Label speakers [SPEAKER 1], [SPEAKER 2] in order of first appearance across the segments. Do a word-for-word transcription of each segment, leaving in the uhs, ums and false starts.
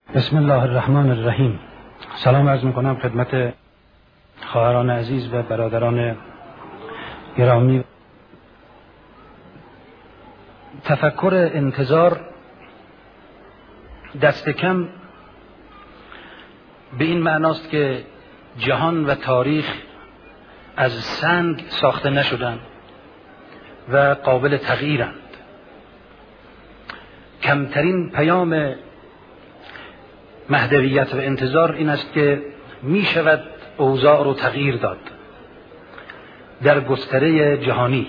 [SPEAKER 1] بسم الله الرحمن الرحیم. سلام عرض میکنم خدمت خواهران عزیز و برادران گرامی. تفکر انتظار دست کم به این معناست که جهان و تاریخ از سنگ ساخته نشدند و قابل تغییرند. کمترین پیام مهدویت و انتظار این است که می شود اوضاع رو تغییر داد در گستره جهانی.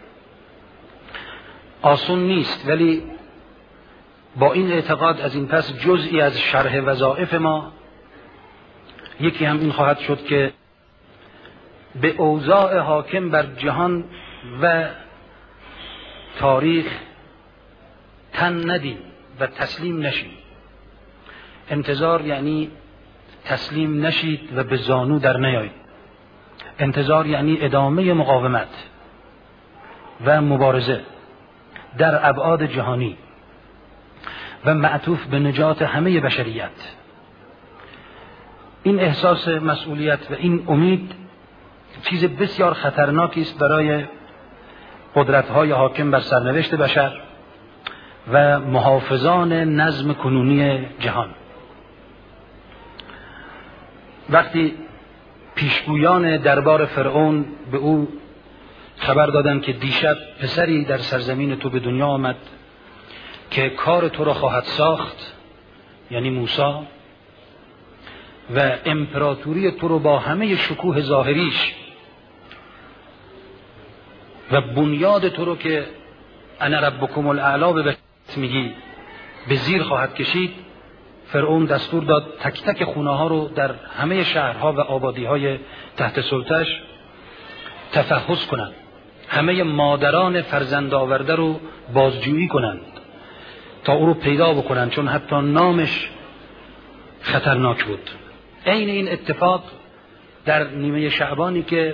[SPEAKER 1] آسون نیست، ولی با این اعتقاد از این پس جزئی از شرح وظایف ما یکی هم این خواهد شد که به اوضاع حاکم بر جهان و تاریخ تن ندیم و تسلیم نشیم. انتظار یعنی تسلیم نشید و به زانو در نیایید. انتظار یعنی ادامه مقاومت و مبارزه در ابعاد جهانی و معطوف به نجات همه بشریت. این احساس مسئولیت و این امید چیز بسیار خطرناکی است برای قدرت‌های حاکم بر سرنوشت بشر و محافظان نظم کنونی جهان. وقتی پیشگویان دربار فرعون به او خبر دادند که دیشب پسری در سرزمین تو به دنیا آمد که کار تو را خواهد ساخت، یعنی موسی، و امپراتوری تو رو با همه شکوه ظاهریش و بنیاد تو رو که انا ربکم الاعلی به میگی به زیر خواهد کشید، فرعون دستور داد تک تک خونه ها رو در همه شهرها و آبادی های تحت سلطش تفحص کنند، همه مادران فرزند آورده رو بازجویی کنند تا او رو پیدا بکنند، چون حتی نامش خطرناک بود. عین این اتفاق در نیمه شعبانی که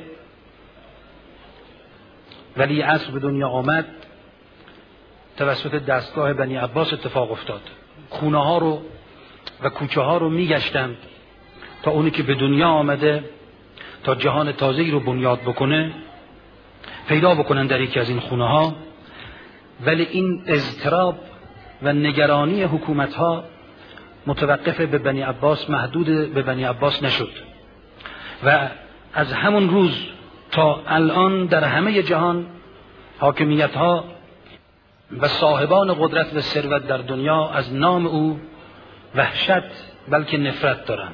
[SPEAKER 1] ولی عصر به دنیا آمد توسط دستگاه بنی عباس اتفاق افتاد. خونه ها رو و کوچه ها رو می گشتند تا اونی که به دنیا آمده تا جهان تازه‌ای رو بنیاد بکنه پیدا بکنن در یکی از این خونه ها. ولی این اضطراب و نگرانی حکومت ها متوقف به بنی عباس، محدود به بنی عباس نشد و از همون روز تا الان در همه جهان حاکمیت ها و صاحبان قدرت و ثروت در دنیا از نام او وحشت بلکه نفرت دارند.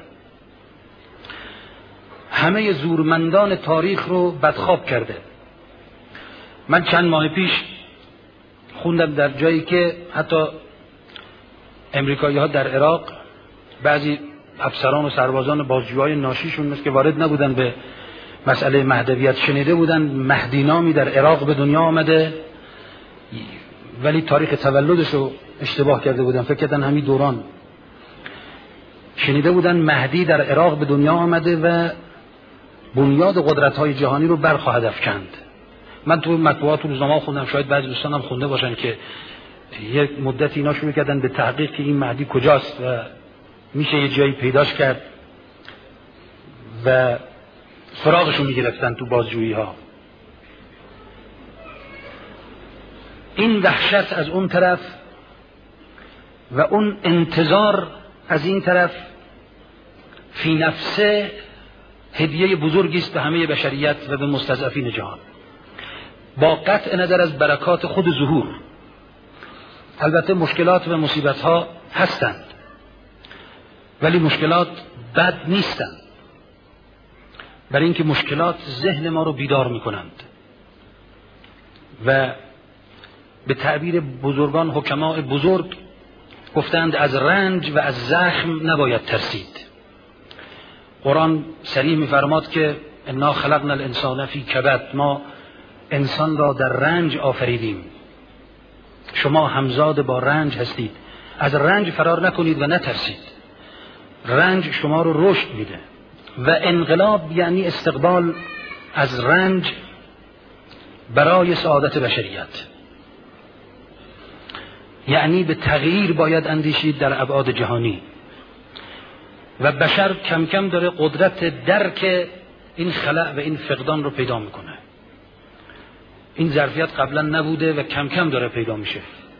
[SPEAKER 1] همه زورمندان تاریخ رو بدخواب کرده. من چند ماه پیش خوندم در جایی که حتی امریکایی ها در عراق بعضی افسران و سربازان بازجوهای ناشیشون مثل که وارد نبودن به مسئله مهدویت شنیده بودن مهدی نامی در عراق به دنیا آمده، ولی تاریخ تولدش رو اشتباه کرده بودن، فکر کردن همین دوران. شنیده بودن مهدی در عراق به دنیا آمده و بنیاد قدرت‌های جهانی رو برخواهد افکند. من تو مطبوعات و روزنامه‌ها خوندم، شاید بعضی دوستان هم خونده باشن که یک مدت اینا شروع کردن به تحقیق که این مهدی کجاست و میشه یه جایی پیداش کرد و سراغشون میگرفتن تو بازجویی ها. این وحشت از اون طرف و اون انتظار از این طرف فی نفسه هدیه بزرگی است به همه بشریت و به مستضعفین جهان، با قطع نظر از برکات خود ظهور. البته مشکلات و مصیبت ها هستند، ولی مشکلات بد نیستند، برای اینکه مشکلات ذهن ما رو بیدار می کنند و به تعبیر بزرگان حکماء بزرگ گفتند از رنج و از زخم نباید ترسید. قرآن صریح می‌فرماد که انا خلقنا الانسان فی کبد، ما انسان را در رنج آفریدیم، شما همزاد با رنج هستید. از رنج فرار نکنید و نترسید. رنج شما رو رشد میده و انقلاب یعنی استقبال از رنج برای سعادت بشریت. یعنی به تغییر باید اندیشید در ابعاد جهانی. و بشر کم کم داره قدرت درک این خلأ و این فقدان رو پیدا میکنه. این ظرفیت قبلا نبوده و کم کم داره پیدا میشه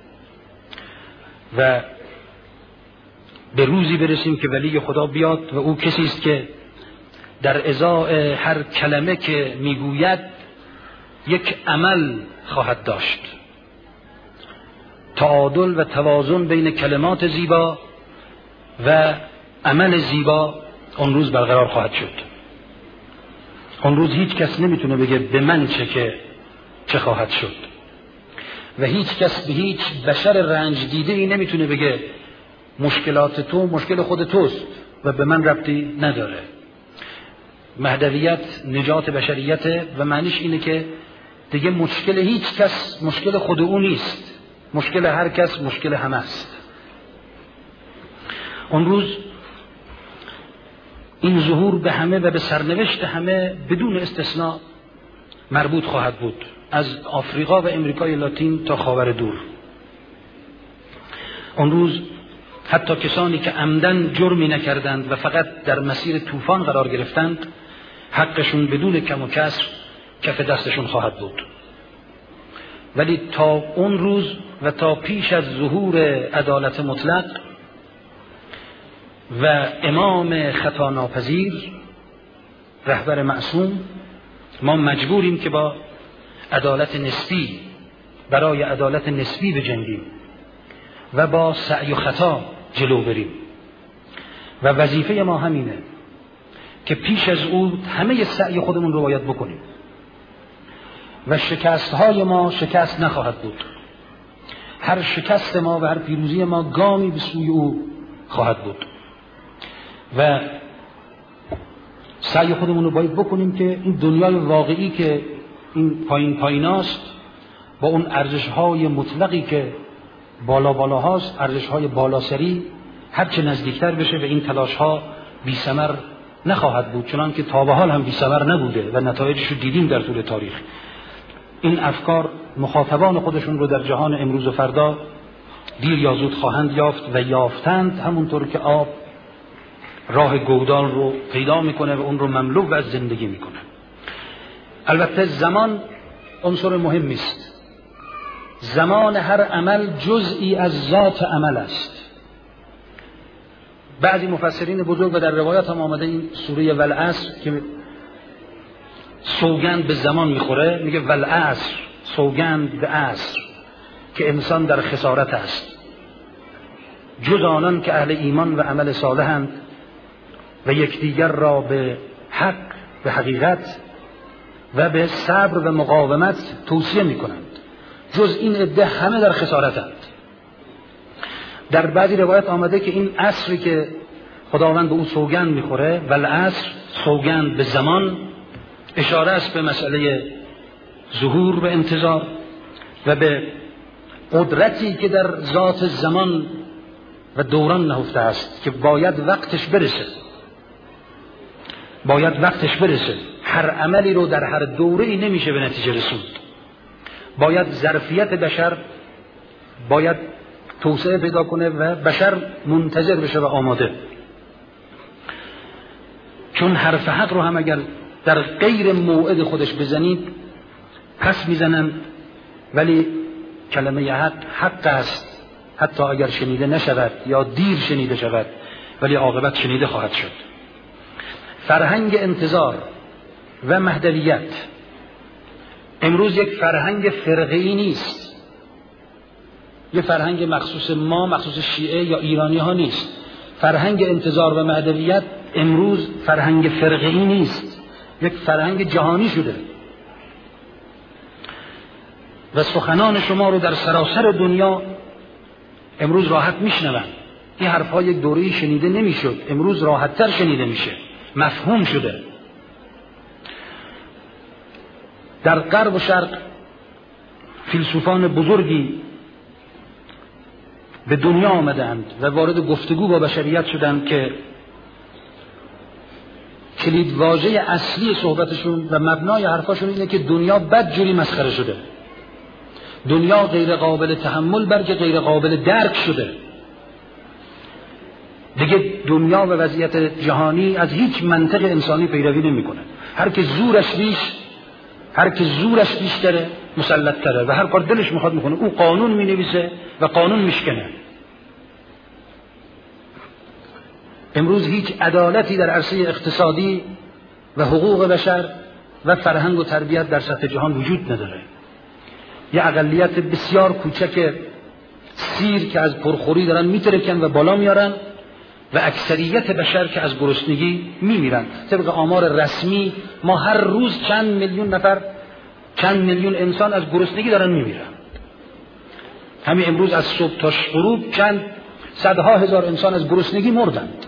[SPEAKER 1] و به روزی برسیم که ولی خدا بیاد و او کسی است که در ازای هر کلمه که میگوید یک عمل خواهد داشت. تعادل و توازن بین کلمات زیبا و عمل زیبا اون روز برقرار خواهد شد. اون روز هیچ کس نمیتونه بگه به من چه که چه خواهد شد و هیچ کس به هیچ بشر رنج دیده ای نمیتونه بگه مشکلات تو مشکل خود توست و به من ربطی نداره. مهدویت نجات بشریت و معنیش اینه که دیگه مشکل هیچ کس مشکل خود او نیست، مشکل هر کس مشکل همه است. اون روز این ظهور به همه و به سرنوشت همه بدون استثناء مربوط خواهد بود، از آفریقا و امریکای لاتین تا خاور دور. اون روز حتی کسانی که عمدن جرمی نکردند و فقط در مسیر طوفان قرار گرفتند حقشون بدون کم و کسر کف دستشون خواهد بود. ولی تا اون روز و تا پیش از ظهور عدالت مطلق و امام خطا ناپذیر رهبر معصوم، ما مجبوریم که با عدالت نسبی برای عدالت نسبی بجنگیم و با سعی و خطا جلو بریم و وظیفه ما همینه که پیش از او همه سعی خودمون رو باید بکنیم و شکست های ما شکست نخواهد بود. هر شکست ما و هر پیروزی ما گامی به سوی او خواهد بود و سعی خودمون رو باید بکنیم که این دنیای واقعی که این پایین پاییناست با اون ارزش های مطلقی که بالا بالا هاست، ارزش های بالا سری، هرچه نزدیکتر بشه و این تلاش ها بی ثمر نخواهد بود، چنان که تا به حال هم بی ثمر نبوده و نتایجش رو دیدیم در طول تاریخ. این افکار مخاطبان خودشون رو در جهان امروز و فردا دیر یا زود خواهند یافت و یافتند، همونطور که آب راه گودال رو پیدا میکنه و اون رو مملو از زندگی میکنه. البته زمان عنصر مهمی است. زمان هر عمل جزئی از ذات عمل است. بعضی مفسرین بزرگ و در روایات هم آمده این سوره والعصر که سوگند به زمان میخوره، میگه والعصر، سوگند به عصر که انسان در خسارت است، جز آنان که اهل ایمان و عمل صالحند و یکدیگر را به حق و حقیقت و به صبر و مقاومت توصیه میکنند. جز این عده همه در خسارتند. در بعضی روایت آمده که این عصری که خداوند به او سوگند میخوره، والعصر، سوگند به زمان، اشاره است به مسئله ظهور و انتظار و به قدرتی که در ذات زمان و دوران نهفته است که باید وقتش برسه. باید وقتش برسه. هر عملی رو در هر دوره‌ای نمیشه به نتیجه رسوند. باید ظرفیت بشر باید توسعه پیدا کنه و بشر منتظر بشه و آماده. چون حرف حق رو هم اگر در غیر موعد خودش بزنید پس میزنن، ولی کلمه حق حق است، حتی اگر شنیده نشود یا دیر شنیده شود ولی عاقبت شنیده خواهد شد. فرهنگ انتظار و مهدویت امروز یک فرهنگ فرقه‌ای نیست، یک فرهنگ مخصوص ما، مخصوص شیعه یا ایرانی ها نیست. فرهنگ انتظار و مهدویت امروز فرهنگ فرقه‌ای نیست، یک فرهنگ جهانی شده و سخنان شما رو در سراسر دنیا امروز راحت میشنون. این حرفها یک دوره‌ای شنیده نمیشد، امروز راحت‌تر شنیده میشه، مفهوم شده. در غرب و شرق فیلسوفان بزرگی به دنیا آمدند و وارد گفتگو با بشریت شدند که کلید واژه اصلی صحبتشون و مبنای حرفاشون اینه که دنیا بدجوری مسخره شده، دنیا غیر قابل تحمل بلکه غیر قابل درک شده. دیگه دنیا و وضعیت جهانی از هیچ منطق انسانی پیروی نمیکنه. هر که زورش بیش هر که زورش بیشتره مسلط تره و هر کار دلش میخواد میکنه. او قانون مینویسه و قانون میشکنه. امروز هیچ عدالتی در عرصه اقتصادی و حقوق بشر و فرهنگ و تربیت در سطح جهان وجود نداره. یه اقلیت بسیار کوچک سیر که از پرخوری دارن میترکن و بالا میارن و اکثریت بشر که از گرسنگی میمیرن. طبق آمار رسمی ما هر روز چند میلیون نفر چند میلیون انسان از گرسنگی دارن میمیرن. همین امروز از صبح تا غروب چند صدها هزار انسان از گرسنگی مردند.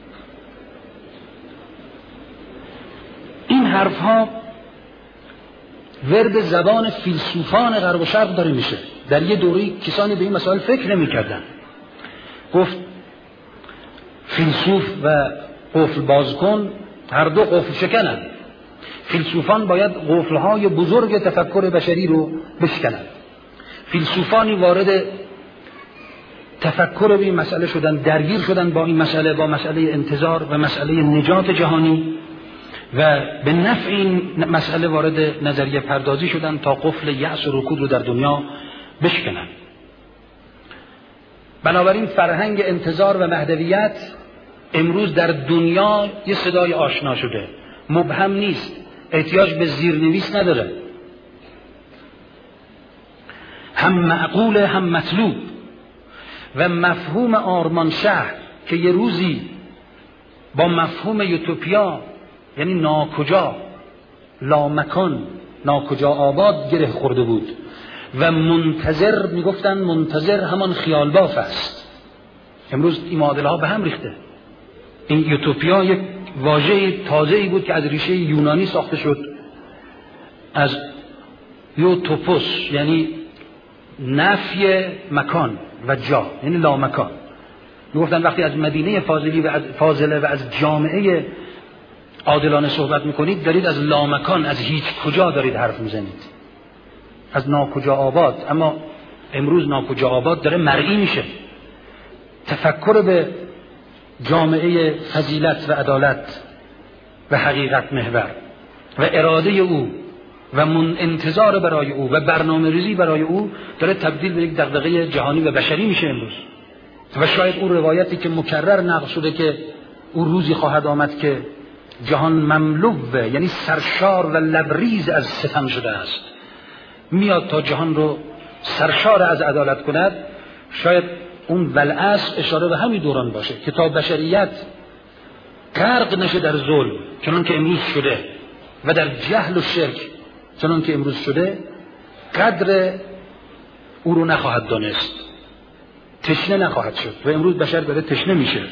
[SPEAKER 1] این حرف ها ورد زبان فیلسوفان غرب و شرق داره میشه. در یه دوری کسانی به این مسائل فکر نمی کردن. گفت فیلسوف و قفل بازکن هر دو قفل شکنند. فیلسوفان باید قفلهای بزرگ تفکر بشری رو بشکنند. فیلسوفانی وارد تفکر به این مسئله شدن، درگیر شدن با این مسئله، با مسئله انتظار و مسئله نجات جهانی و به نفع این مسئله وارد نظریه پردازی شدن تا قفل یأس و رکود رو در دنیا بشکنن. بنابراین فرهنگ انتظار و مهدویت امروز در دنیا یه صدای آشنا شده، مبهم نیست، احتیاج به زیرنویس نداره، هم معقول هم مطلوب. و مفهوم آرمان شهر که یه روزی با مفهوم یوتوپیا یعنی ناکجا، لامکان، ناکجا آباد گره خورده بود و منتظر میگفتن منتظر همان خیال باف است. امروز این معادله ها به هم ریخته. این یوتوپیا یک واژه تازه‌ای بود که از ریشه یونانی ساخته شد، از یوتوپوس یعنی نفی مکان و جا، یعنی لامکان. میگفتن وقتی از مدینه فاضلی و از فاضله و از جامعه عادلانه صحبت میکنید دارید از لامکان، از هیچ کجا دارید حرف میزنید، از ناکجا آباد. اما امروز ناکجا آباد داره مرئی میشه. تفکر به جامعه فضیلت و عدالت و حقیقت محور و اراده او و من انتظار برای او و برنامه ریزی برای او داره تبدیل به یک دغدغه جهانی و بشری میشه امروز. و شاید اون روایتی که مکرر نقل شده که اون روزی خواهد آمد که جهان مملوء یعنی سرشار و لبریز از ستم شده است، میاد تا جهان رو سرشار از عدالت کند. شاید اون والعصر اشاره به همین دوران باشه که تا بشریت غرق نشه در ظلم چنان که امروز شده و در جهل و شرک چنان که امروز شده، قدر او رو نخواهد دانست، تشنه نخواهد شد. و امروز بشر داره تشنه میشه.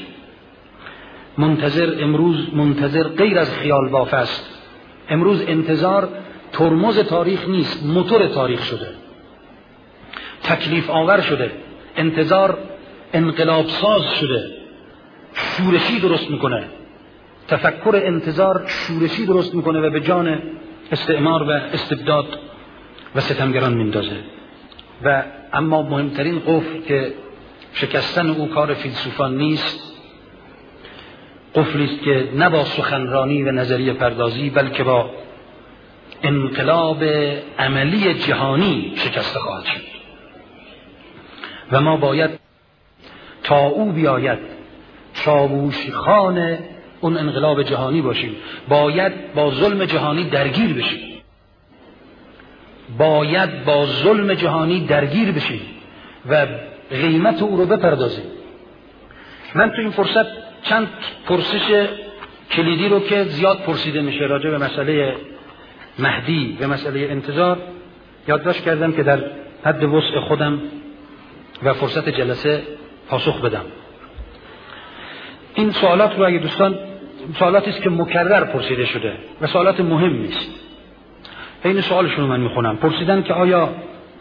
[SPEAKER 1] منتظر امروز منتظر غیر از خیال باف است. امروز انتظار ترمز تاریخ نیست، موتور تاریخ شده، تکلیف آور شده. انتظار انقلاب ساز شده، شورشی درست میکنه. تفکر انتظار شورشی درست میکنه و به جان استعمار و استبداد و ستمگران میندازه. و اما مهمترین قفل که شکستن او کار فیلسوفان نیست، قفلی است که نه با سخنرانی و نظریه پردازی بلکه با انقلاب عملی جهانی شکسته خواهد شد. و ما باید تا او بیاید چاووش خان اون انقلاب جهانی باشیم. باید با ظلم جهانی درگیر بشیم. باید با ظلم جهانی درگیر بشیم و قیمت او رو بپردازیم. من تو این فرصت چند پرسش کلیدی رو که زیاد پرسیده میشه راجع به مسئله مهدی و مسئله انتظار یادداشت کردم که در حد وسع خودم و فرصت جلسه پاسخ بدم. این سوالات رو اگه دوستان، سوالاتی است که مکرر پرسیده شده و سوالات مهمی است. این سوالشون رو من میخونم. پرسیدن که آیا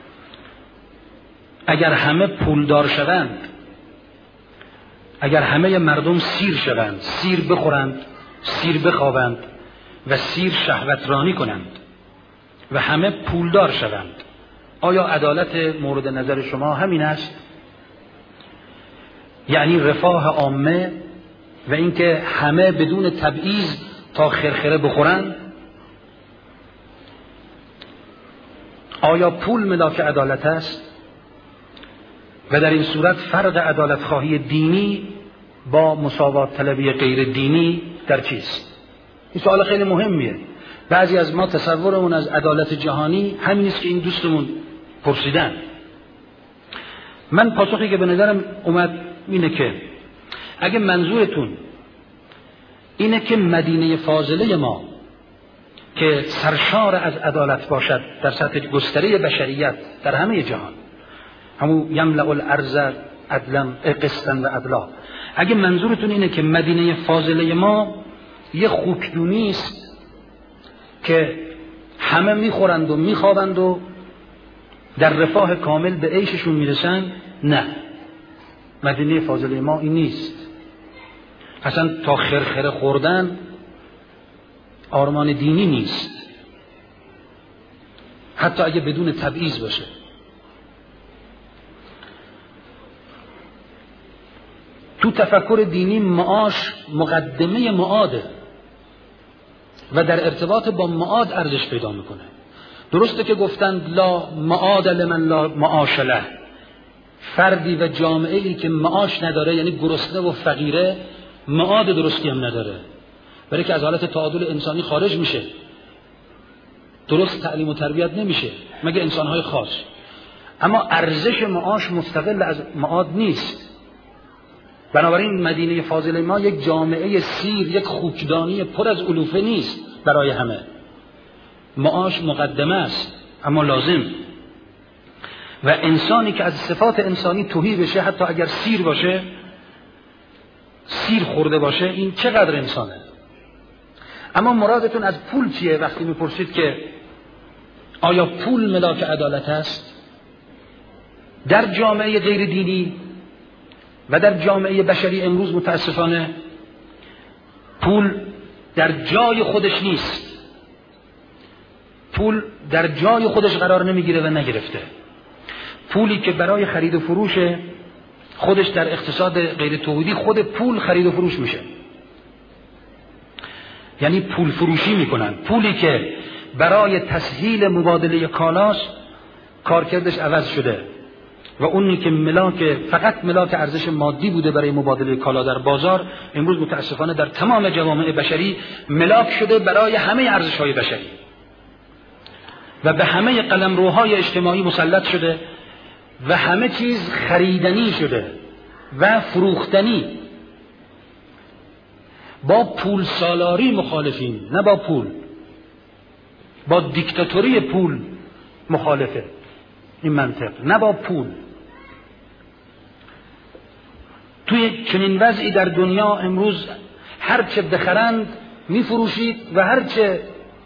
[SPEAKER 1] اگر همه پولدار شوند، اگر همه مردم سیر شوند، سیر بخورند، سیر بخوابند و سیر شهوترانی کنند و همه پولدار شوند، آیا عدالت مورد نظر شما همین است؟ یعنی رفاه عامه و اینکه همه بدون تبعیض تا خرخره بخورن؟ آیا پول ملاک عدالت است؟ و در این صورت فرق عدالت خواهی دینی با مساوات طلبی غیر دینی در چیست؟ این سوال خیلی مهمیه. بعضی از ما تصورمون از عدالت جهانی همین است که این دوستمون پرسیدن. من پاسخی که به نظرم اومد اینه که اگه منظورتون اینه که مدینه فاضله ما که سرشار از عدالت باشد در سطح گستره بشریت در همه جهان، همون یملأ الارض عدلا قسطا و عدلا، اگه منظورتون اینه که مدینه فاضله ما یه خوکدونی است که همه میخورند و میخوابند و در رفاه کامل به عیششون میرسن، نه، مدینه فاضله ما این نیست. اصلا تا خرخره خوردن آرمان دینی نیست، حتی اگه بدون تبعیض باشه. تو تفکر دینی معاش مقدمه معاده و در ارتباط با معاد ارزش پیدا میکنه. درسته که گفتند لا معاد لمن لا معاش له، فردی و جامعه‌ای که معاش نداره یعنی گرسنه و فقیره معاد درستی هم نداره، برای که از حالت تعادل انسانی خارج میشه، درست تعلیم و تربیت نمیشه مگه انسانهای خاص. اما ارزش معاش مستقل از معاد نیست. بنابراین مدینه فاضله ما یک جامعه سیر، یک خوکدانی پر از علوفه نیست برای همه. معاش مقدمه است اما لازم. و انسانی که از صفات انسانی تهی بشه، حتی اگر سیر باشه، سیر خورده باشه، این چقدر انسانه. اما مرادتون از پول چیه وقتی میپرسید که آیا پول ملاک عدالت است؟ در جامعه غیر دینی و در جامعه بشری امروز متاسفانه پول در جای خودش نیست. پول در جای خودش قرار نمیگیره و نگرفته. پولی که برای خرید و فروش خودش در اقتصاد غیر تولیدی خود پول خرید و فروش میشه، یعنی پول فروشی میکنن. پولی که برای تسهیل مبادله کالاست کارکردش عوض شده و اونی که ملاک فقط ملاک ارزش مادی بوده برای مبادله کالا در بازار، امروز متاسفانه در تمام جوامع بشری ملاک شده برای همه ارزش‌های بشری و به همه قلمروهای اجتماعی مسلط شده و همه چیز خریدنی شده و فروختنی. با پول سالاری مخالفیم، نه با پول. با دیکتاتوری پول مخالفه این منطق، نه با پول. توی چنین وضعی در دنیا امروز هر چه بخرند میفروشید و هر چه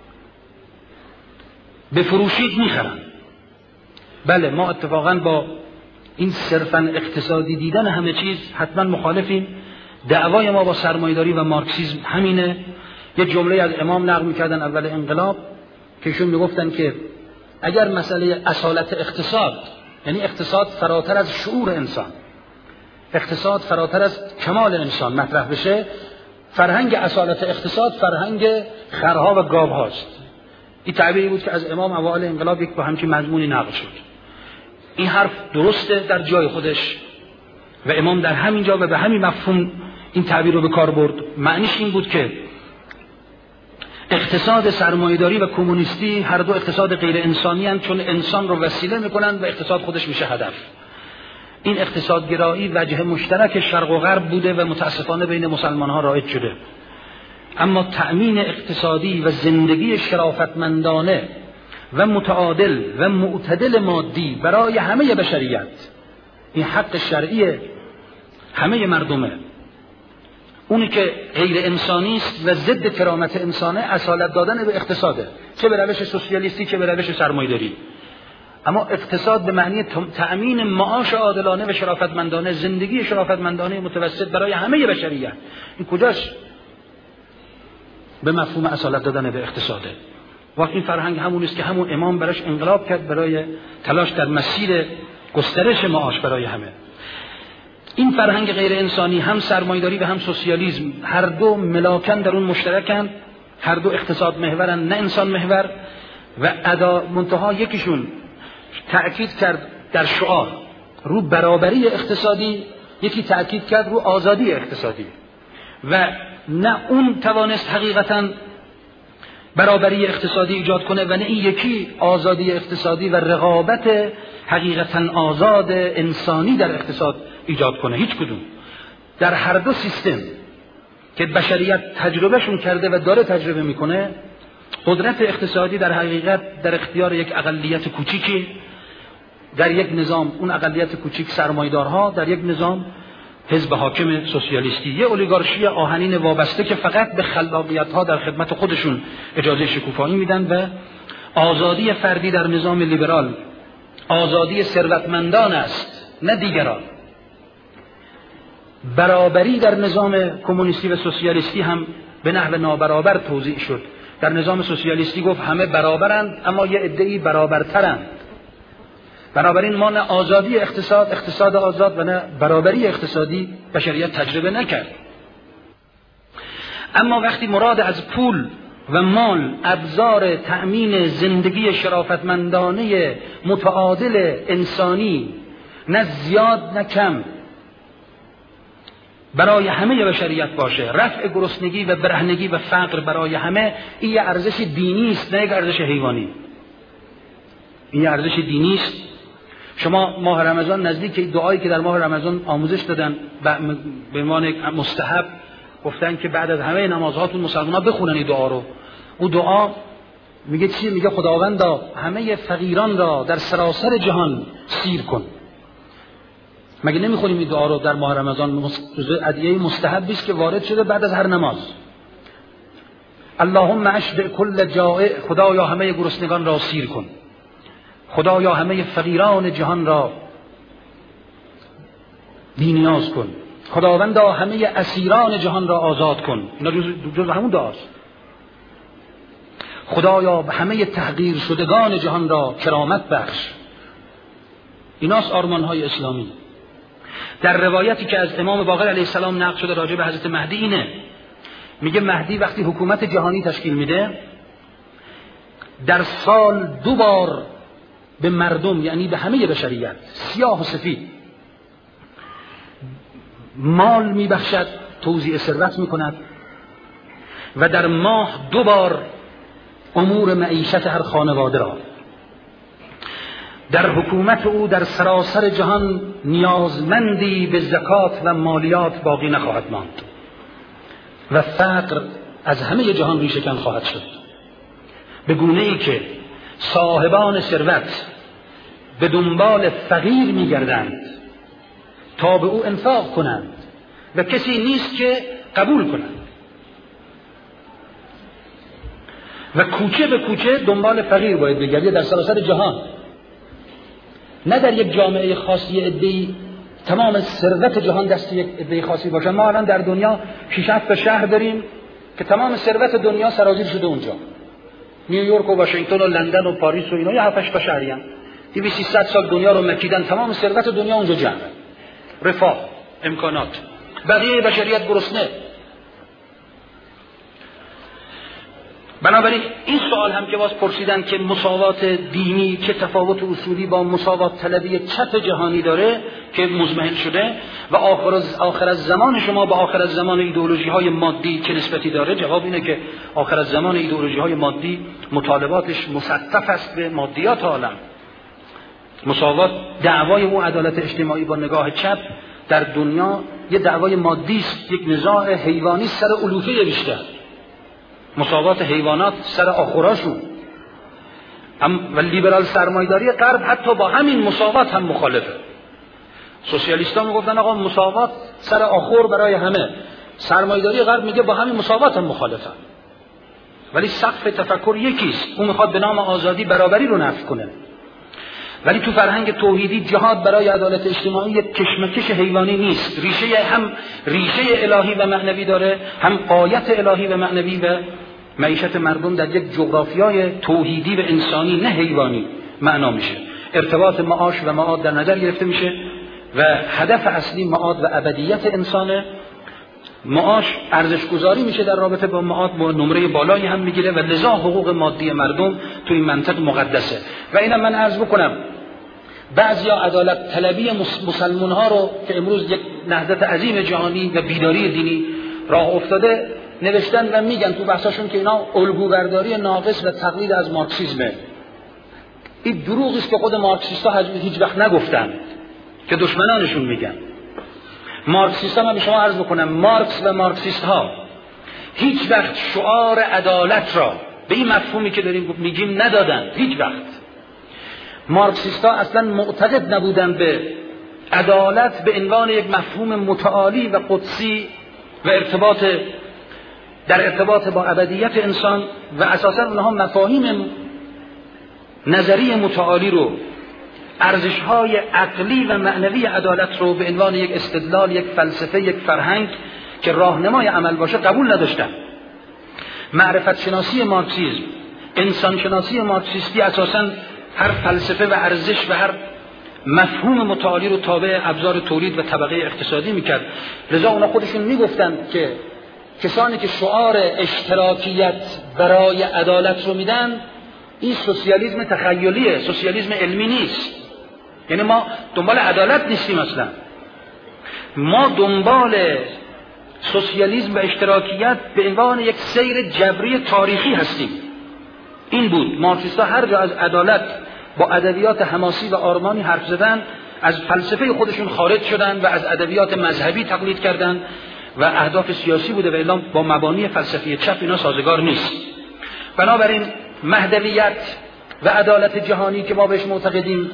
[SPEAKER 1] بفروشید میخرند. بله، ما اتفاقا با این صرفاً اقتصادی دیدن همه چیز حتما مخالفیم. دعوای ما با سرمایه‌داری و مارکسیسم همینه. یه جمله از امام نقل می‌کردن اول انقلاب که ایشون میگفتن که اگر مسئله اصالت اقتصاد، یعنی اقتصاد فراتر از شعور انسان، اقتصاد فراتر از کمال انسان مطرح بشه، فرهنگ اصالت اقتصاد فرهنگ خرها و گاوهاست. این تعبیری بود که از امام اوایل انقلاب یک با همچین مضمونی نقل شد. این حرف درسته در جای خودش و امام در همین جا و به همین مفهوم این تعبیر رو به کار برد. معنیش این بود که اقتصاد سرمایه‌داری و کمونیستی هر دو اقتصاد غیر انسانی هستند، چون انسان رو وسیله میکنند و اقتصاد خودش میشه هدف. این اقتصادگرایی وجه مشترک شرق و غرب بوده و متاسفانه بین مسلمان ها رایج شده. اما تأمین اقتصادی و زندگی شرافتمندانه و متعادل و معتدل مادی برای همه بشریت، این حق شرعی همه مردمه. اونی که غیر انسانی است و ضد کرامت انسانه اصالت دادن به اقتصاده، چه به روش سوسیالیستی چه به روش سرمایه‌داری. اما اقتصاد به معنی تأمین معاش عادلانه و شرافتمندانه، زندگی شرافتمندانه متوسط برای همه بشریت، این کجاش به مفهوم اصالت دادن به اقتصاده؟ وقتی این فرهنگ همون است که همون امام براش انقلاب کرد، برای تلاش در مسیر گسترش معاش برای همه. این فرهنگ غیر انسانی هم سرمایه‌داری و هم سوسیالیسم هر دو ملاکن در اون مشترکن، هر دو اقتصاد محورن نه انسان محور. و ادا منتها یکیشون تأکید کرد در شعار رو برابری اقتصادی، یکی تأکید کرد رو آزادی اقتصادی و نه اون توانست حقیقتاً برابری اقتصادی ایجاد کنه و نه این یکی آزادی اقتصادی و رقابت حقیقتاً آزاد انسانی در اقتصاد ایجاد کنه. هیچ کدوم. در هر دو سیستم که بشریت تجربهشون کرده و داره تجربه میکنه، قدرت اقتصادی در حقیقت در اختیار یک اقلیت کوچیکی، در یک نظام اون اقلیت کوچیک سرمایه‌دارها، در یک نظام حزب حاکم سوسیالیستی، یه اولیگارشی آهنین وابسته که فقط به خلاقیت‌ها در خدمت خودشون اجازه شکوفایی میدن. و آزادی فردی در نظام لیبرال آزادی ثروتمندان است نه دیگران. برابری در نظام کمونیستی و سوسیالیستی هم به نحو نابرابر توزیع شد. در نظام سوسیالیستی گفت همه برابرند اما یه عده‌ای برابرترند. بنابراین ما نه آزادی اقتصاد اقتصاد آزاد و نه برابری اقتصادی بشریت تجربه نکرد. اما وقتی مراد از پول و مال ابزار تأمین زندگی شرافتمندانه متعادل انسانی نه زیاد نه کم برای همه بشریت باشه، رفع گرسنگی و برهنگی و فقر برای همه، این یه ارزش دینی است نه یک ارزش حیوانی. این ارزش دینی است. شما ماه رمضان نزدیک دعایی که در ماه رمضان آموزش دادن به عنوان مستحب گفتن که بعد از همه نمازهاتون مسلمان‌ها بخونن این دعا رو. او دعا میگه چی؟ میگه خداوندا همه فقیران را در سراسر جهان سیر کن. مگه نمیخونیم این دعا رو در ماه رمضان؟ جزء ادعیه مستحبی است که وارد شده بعد از هر نماز. اللهم اشبع کل جائع، خدایا همه گرسنگان را سیر کن. خدایا همه فقیران جهان را بی‌نیاز کن. خداوندا همه اسیران جهان را آزاد کن. اینا جز, جز همون دعاست. خدایا همه تحقیر شدگان جهان را کرامت بخش. ایناست آرمان‌های اسلامی. در روایتی که از امام باقر علیه السلام نقل شده راجع به حضرت مهدی اینه، میگه مهدی وقتی حکومت جهانی تشکیل میده در سال دو بار به مردم، یعنی به همه بشریت، سیاه و سفید، مال میبخشد، توزیع ثروت میکند و در ماه دو بار امور معیشت هر خانواده را. در حکومت او در سراسر جهان نیازمندی به زکات و مالیات باقی نخواهد ماند و فقر از همه جهان ریشه‌کن خواهد شد، به گونه‌ای که صاحبان ثروت به دنبال فقیر می‌گردند تا به او انفاق کنند و کسی نیست که قبول کنند و کوچه به کوچه دنبال فقیر باید بگردید در سراسر جهان، نه در یک جامعه خاصی عده‌ای تمام ثروت جهان دست یک عده خاصی باشه. ما الان در دنیا شش هفت تا شهر داریم که تمام ثروت دنیا سرازیر شده اونجا، نیویورک و واشنگتن و لندن و پاریس و اینا، یا هفت هشت تا شهری هم دویست سیصد سال دنیا رو مکیدن، تمام ثروت دنیا اونجا جمع، رفاه، امکانات، بقیه بشریت گرسنه. بنابراین این سوال هم که باز پرسیدن که مساوات دینی چه تفاوت اصولی با مساوات طلبی چپ جهانی داره که مزمحل شده و آخر از آخر از زمان شما با آخر از زمان ایدئولوژی های مادی چه نسبتی داره؟ جواب اینه که آخر از زمان ایدئولوژی های مادی مطالباتش مصطف است به مادیات عالم. مساوات دعوای اون عدالت اجتماعی با نگاه چپ در دنیا یه دعوای مادی است، یک نزاع حیوانی سر علوفه بیشتر، مساوات حیوانات سر آخراشون. و لیبرال سرمایه‌داری غرب حتی با همین مساوات هم مخالفه. سوسیالیست‌ها میگفتن آقا مساوات سر آخر برای همه، سرمایه‌داری غرب میگه با همین مساوات هم مخالفه. ولی سقف تفکر یکیست، اون میخواد به نام آزادی برابری رو نفی کنه. ولی تو فرهنگ توحیدی جهاد برای عدالت اجتماعی یک کشمکش حیوانی نیست، ریشه هم ریشه الهی و معنوی داره، هم غایت الهی و معنوی و معیشت مردم در یک جغرافیای توحیدی و انسانی نه حیوانی معنا میشه. ارتباط معاش و معاد در نظر گرفته میشه و هدف اصلی معاد و ابدیت انسانه. معاش ارزش گذاری میشه در رابطه با معاد، با نمره بالایی هم میگیره و لذا حقوق مادی مردم تو این منطق مقدسه. و اینم من عرض بکنم بعضیا عدالت طلبی مسلمان ها رو که امروز یک نهضت عظیم جهانی و بیداری دینی راه افتاده نوشتن و میگن تو بحثاشون که اینا الگوبرداری ناقص و تقلید از مارکسیسمه. این دروغی است که خود مارکسیست‌ها هیچ وقت نگفتن که دشمنانشون میگن. مارکسیست‌ها، من به شما عرض بکنم، مارکس و مارکسیست‌ها هیچ وقت شعار عدالت را به این مفهومی که داریم میگیم ندادن. هیچ وقت مارکسیست‌ها اصلا معتقد نبودن به عدالت به عنوان یک مفهوم متعالی و قدسی و ارتباط در ارتباط با ابدیت انسان، و اساسا اونها مفاهیم نظری متعالی رو، ارزش‌های عقلی و معنوی عدالت رو به عنوان یک استدلال، یک فلسفه، یک فرهنگ که راهنمای عمل باشه قبول نداشتن. معرفت شناسی مارکسیسم، انسان شناسی مارکسیستی اساساً هر فلسفه و ارزش و هر مفهوم متعالی رو تابع ابزار تولید و طبقه اقتصادی میکرد. لذا اونا خودشون میگفتن که کسانی که شعار اشتراکیت برای عدالت رو میدن این سوسیالیسم تخیلیه، سوسیالیسم علمی نیست. یعنی ما دنبال عدالت نیستیم اصلا، ما دنبال سوسیالیسم و اشتراکیت به عنوان یک سیر جبری تاریخی هستیم. این بود. مارکسیست‌ها هر جا از عدالت با ادبیات حماسی و آرمانی حرف زدن از فلسفه خودشون خارج شدن و از ادبیات مذهبی تقلید کردن و اهداف سیاسی بوده و الا با مبانی فلسفی چپ اینا سازگار نیست. بنابراین مهدویت و عدالت جهانی که ما بهش معتقدیم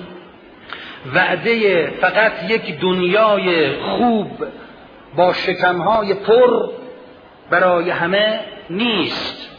[SPEAKER 1] وعده فقط یک دنیای خوب با شکمهای پر برای همه نیست.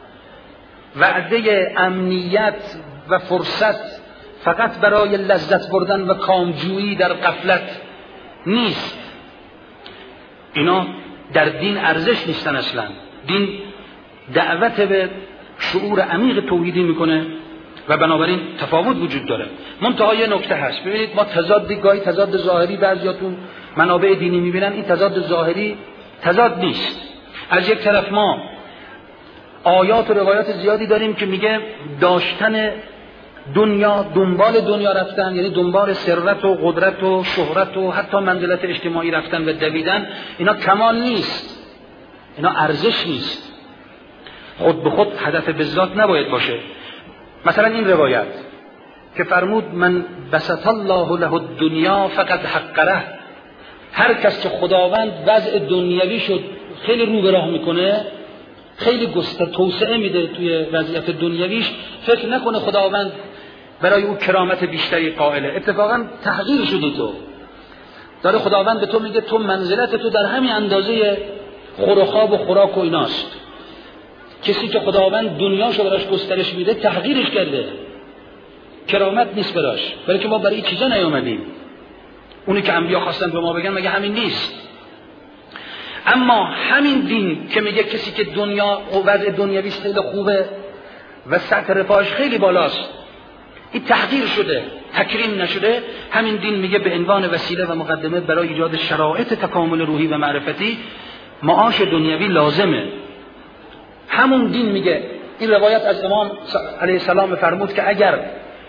[SPEAKER 1] وعده امنیت و فرصت فقط برای لذت بردن و کامجویی در غفلت نیست. اینا در دین ارزش نیستن اصلا. دین دعوت به شعور عمیق توحیدی میکنه و بنابراین تفاوت وجود داره. منتها یه نکته هست، ببینید ما تضاد گاهی تضاد ظاهری بعضیاتون منابع دینی میبینن، این تضاد ظاهری تضاد نیست. از یک طرف ما آیات و روایات زیادی داریم که میگه داشتن دنیا، دنبال دنیا رفتن، یعنی دنبال ثروت و قدرت و شهرت و حتی منزلت اجتماعی رفتن و دویدن، اینا کمال نیست، اینا ارزش نیست، خود به خود هدف به ذات نباید باشه. مثلا این روایت که فرمود من بسط الله له الدنیا فقد حقره، هر کس که خداوند وضع دنیوی شد خیلی رو به راه میکنه، خیلی گستر توسعه میده توی وضعیت دنیویش، فکر نکنه خداوند برای او کرامت بیشتری قائله، اتفاقا تحقیر شدی تو. داره خداوند به تو میگه تو منزلت تو در همین اندازه خور و خواب و خوراک و ایناست. کسی که خداوند دنیاشو براش گسترش میده تحقیرش کرده، کرامت نیست براش، برای که ما برای این چیزا نیومدیم. اونی که انبیا خواستن به ما بگن مگه همین نیست؟ اما همین دین که میگه کسی که دنیا و وضع دنیویش خیلی خوبه و سطح رفاهش خیلی بالاست، این تحقیر شده، تکریم نشده، همین دین میگه به عنوان وسیله و مقدمه برای ایجاد شرایط تکامل روحی و معرفتی معاش دنیوی لازمه. همون دین میگه، این روایت از امام علیه السلام فرمود که اگر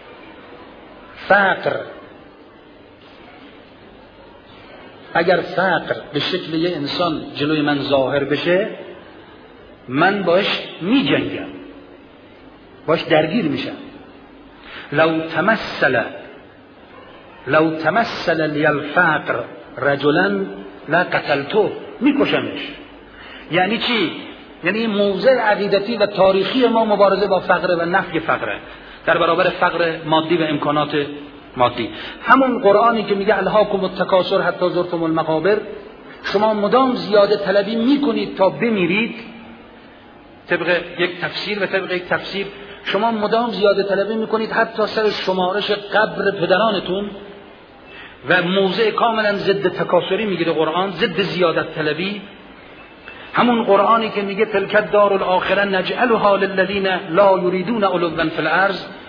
[SPEAKER 1] فقر اگر فقر به شکل یه انسان جلوی من ظاهر بشه، من باش می جنگم، باش درگیر میشم. لو تمثل لو تمثل لی الفقر رجلا لا قتلته، میکشمش. یعنی چی؟ یعنی موضع عقیدتی و تاریخی ما مبارزه با فقر و نفی فقره در برابر فقر مادی و امکانات مادی. همون قرآنی که میگه الهاکم التکاثر حتی زرتم المقابر، شما مدام زیاده طلبی میکنید تا بمیرید، طبق یک تفسیر و طبق یک تفسیر شما مدام زیاده طلبی میکنید حتی سر شمارش قبر پدرانتون، و موضع کاملا ضد تکاثری میگیره قرآن، ضد زیادت طلبی. همون قرآنی که میگه تلک الدار الاخره نجعلها للذین لا یریدون علوا فی الارض،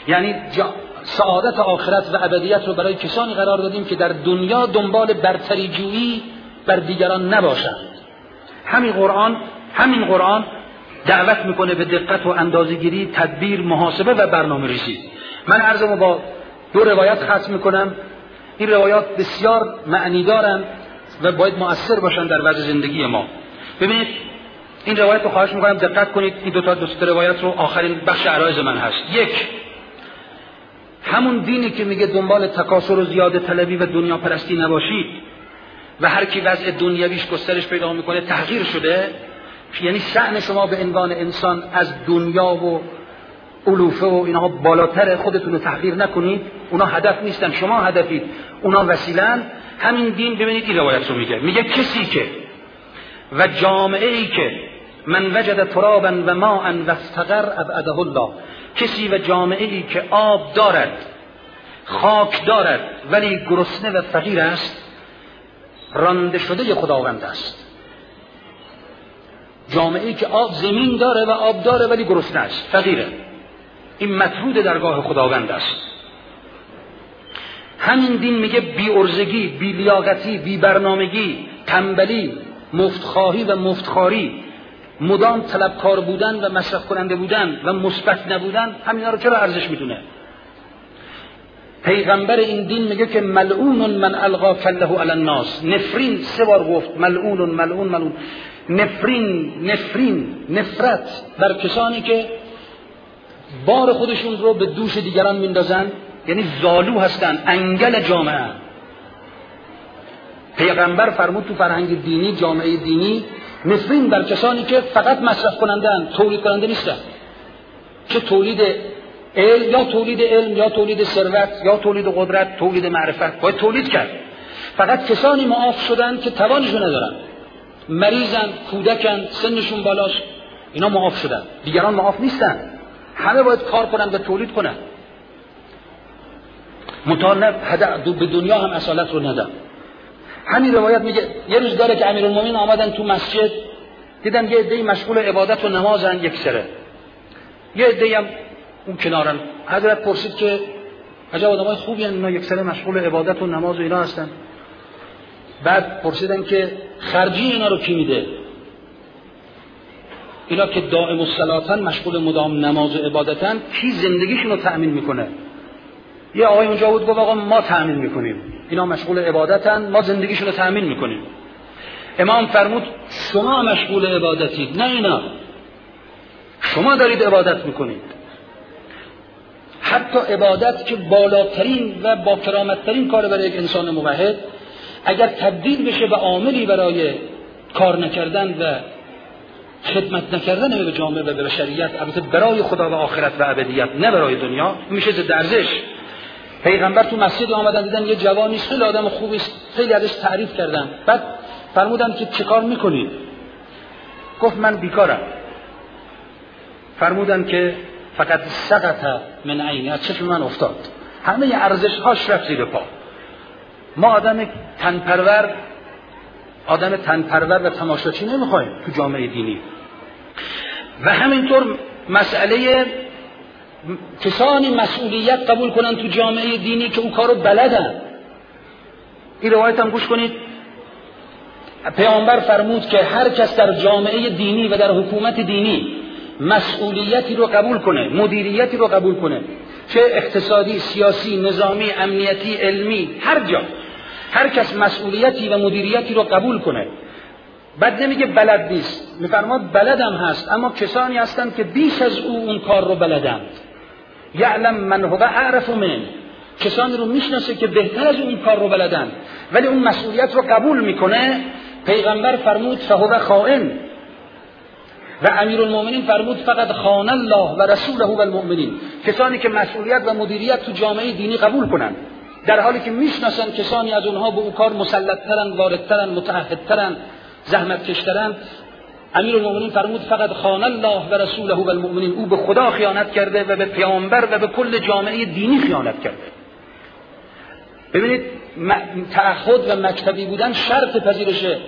[SPEAKER 1] یعنی سعادت آخرت و ابدیت رو برای کسانی قرار دادیم که در دنیا دنبال برتری جویی بر دیگران نباشند. همین قرآن همین قرآن دعوت میکنه به دقت و اندازه‌گیری، تدبیر، محاسبه و برنامه‌ریزی. من عرضمو با دو روایت ختم میکنم. این روایات بسیار معنی دارن و باید مؤثر باشن در وضع زندگی ما. ببینید این روایت رو خواهش میکنم دقت کنید. این دو تا دو تا روایت رو آخرین بخش عرایض من هست. یک، همون دینی که میگه دنبال تکاثر و زیاده طلبی و دنیا پرستی نباشید و هر کی وضع دنیویش گسترش پیدا میکنه تحقیر شده، یعنی شأن شما به عنوان انسان از دنیا و علوفه و اینها بالاتر، خودتون رو تحقیر نکنید. اونا هدف نیستن، شما هدفید، اونا وسیله‌اند. همین دین ببینید این روایت رو میگه میگه کسی که و جامعه ای که من وجد ترابا و ماء و استقر ابعده الله، کسی و جامعه ای که آب دارد، خاک دارد ولی گرسنه و فقیر است، رانده شده خداوند است. جامعه ای که آب زمین داره و آب داره ولی گرسنه است، فقیره، این مطرود درگاه خداوند است. همین دین میگه بی ارزگی، بی لیاقتی، بی برنامگی، تنبلی، مفتخواهی و مفتخاری، مدام طلبکار بودن و مصرف کننده بودن و مثبت نبودن، همینا رو چرا ارزش میدونه؟ پیغمبر این دین میگه که ملعون من القا کله علی الناس. نفرین سه بار گفت، ملعون ملعون ملعون. نفرین نفرین نفرت بر کسانی که بار خودشون رو به دوش دیگران میندازن، یعنی زالو هستن، انگل جامعه. پیغمبر فرمود تو فرهنگ دینی، جامعه دینی، نفرین بر کسانی که فقط مصرف کنندن، تولید کننده نیستن. چه تولید علم یا تولید علم یا تولید ثروت یا تولید قدرت، تولید معرفت باید تولید کرد. فقط کسانی معاف شدن که توانشو ندارن، مریضن، کودکن، سنشون بالاست، اینا معاف شدن. دیگران معاف نیستن، همه باید کار کنن و تولید کنن. مطالب به دنیا هم اصالت رو ندن. همین روایت میگه یه روز داره که امیرالمومنین آمدن تو مسجد، دیدن یه عده‌ای مشغول عبادت و نمازن یک سره، یه عده‌ای هم اون کنارن. حضرت پرسید که عجب آدمای خوبی ان اینا یک سره مشغول عبادت و نماز و اینا هستن. بعد پرسیدن که خرجی اینا رو کی میده؟ اینا که دائم الصلاتن، مشغول مدام نماز و عبادتن، کی زندگیشون رو تأمین میکنه؟ یه آقای اونجا بود گفت آقا ما تأمین میکنیم، اینا مشغول عبادتن، ما زندگیشون رو تأمین میکنیم. امام فرمود شما مشغول عبادتید، نه اینا، شما دارید عبادت میکنید. حتی عبادت که بالاترین و با کرامتترین کار برای یک انسان موحد، اگر تبدیل بشه به عاملی برای کار نکردن و خدمت نکردن به جامعه و به بشریت، البته برای خدا و آخرت و ابدیت، نه برای دنیا، میشه ضد ارزش. پیغمبر تو مسجد آمدن، دیدن یه جوانی خیلی آدم خوبی است، خیلی ازش تعریف کردن. بعد فرمودن که چه کار میکنید؟ گفت من بیکارم. فرمودن که فقط سقط من عینی، از چشم من افتاد، همه ارزش هاش رفت زیر پا. ما آدم تنپرور آدم تنپرور و تماشاچی نمیخوایم تو جامعه دینی. و همینطور مسئله کسانی مسئولیت قبول کنن تو جامعه دینی که اون کارو بلدن. این روایت هم گوش کنید. پیامبر فرمود که هر کس در جامعه دینی و در حکومت دینی مسئولیتی رو قبول کنه، مدیریتی رو قبول کنه، چه اقتصادی، سیاسی، نظامی، امنیتی، علمی، هر جا، هر کس مسئولیتی و مدیریتی رو قبول کنه، بعد نمیگه بلد نیست، میفرماد بلدم هست، اما کسانی هستند که بیش از او اون کار رو بلدند. یعلم من هو اعرف من، کسانی رو میشناسه که بهتر از اون کار رو بلدند، ولی اون مسئولیت رو قبول میکنه. پیغمبر فرمود فهو خائن، و امیرالمومنین فرمود فقط خان الله و رسوله و المؤمنین. کسانی که مسئولیت و مدیریت تو جامعه دینی قبول کنند، در حالی که میشناسن کسانی از اونها به اون کار مسلط‌ترن، واردترن، متعهدترن، زحمتکشترن، امیرالمومنین فرمود فقط خان الله و رسوله و المؤمنین. او به خدا خیانت کرده و به پیامبر و به کل جامعه دینی خیانت کرده. ببینید تعهد و مکتبی بودن شرط پذیرش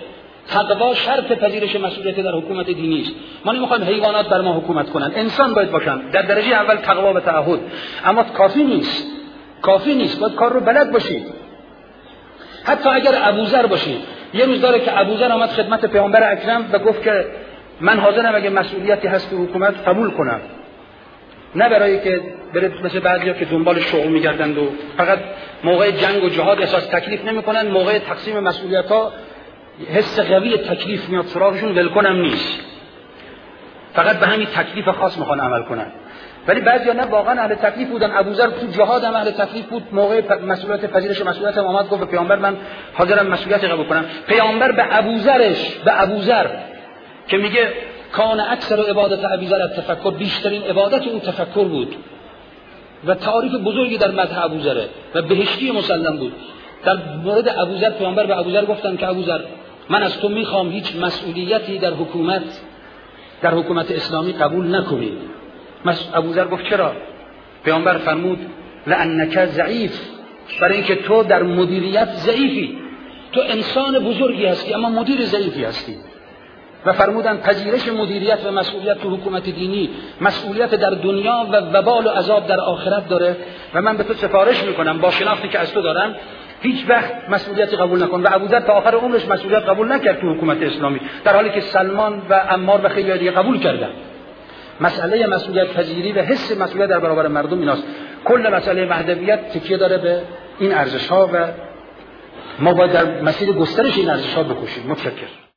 [SPEAKER 1] تقوا شرط پذیرش مسئولیت در حکومت دینی است. ما نمیخوایم حیوانات بر ما حکومت کنن، انسان باید باشن. در درجه اول تقوا و تعهد، اما کافی نیست. کافی نیست، باید کار رو بلد باشید. حتی اگر ابوذر باشید، یه روز داره که ابوذر آمد خدمت پیامبر اکرم و گفت که من حاضرم اگه مسئولیتی هست تو حکومت قبول کنم، نه برای که بره مثل بعضیا که دنبال شغل میگردند و فقط موقع جنگ و جهاد احساس تکلیف نمیکنن، موقع تقسیم مسئولیت‌ها حس قوی تکلیف میاد سراغشون، ولکنم نیست، فقط به همین تکلیف خاص میخوان عمل کنن. ولی بعضیا نه، واقعا اهل تکلیف بودن. ابوذر تو جهاد هم اهل تکلیف بود. موقع مسئولیت پذیرش مسئولیت هم آمد گفت به پیامبر من حاضرم مسئولیت قبول کنم. پیامبر به ابوذرش به ابوذر که میگه کان اکثر عبادت ابوذر تفکر، بیشترین عبادت او تفکر بود و تعریف بزرگی در مدح ابوذر و بهشتی مسلم بود. در مورد ابوذر پیامبر به ابوذر گفتن که ابوذر من از تو میخوام هیچ مسئولیتی در حکومت در حکومت اسلامی قبول نکنی. ابوذر گفت چرا؟ پیامبر فرمود لانک ضعیف، برای اینکه تو در مدیریت ضعیفی، تو انسان بزرگی هستی اما مدیر ضعیفی هستی. و فرمودن پذیرش مدیریت و مسئولیت تو حکومت دینی مسئولیت در دنیا و وبال و عذاب در آخرت داره و من به تو سفارش میکنم با شناختی که از تو دارم هیچ وقت مسئولیتی قبول نکن. و ابوذر تا آخر عمرش مسئولیت قبول نکرد تو حکومت اسلامی، در حالی که سلمان و عمار و خیلی دیگه قبول کردن. مسئله مسئولیت پذیری و حس مسئولیت در برابر مردم ایناست. کل مسئله مهدویت تکیه داره به این ارزش‌ها و ما باید در مسیر گسترش این ارزش‌ها بکوشیم. متشکرم.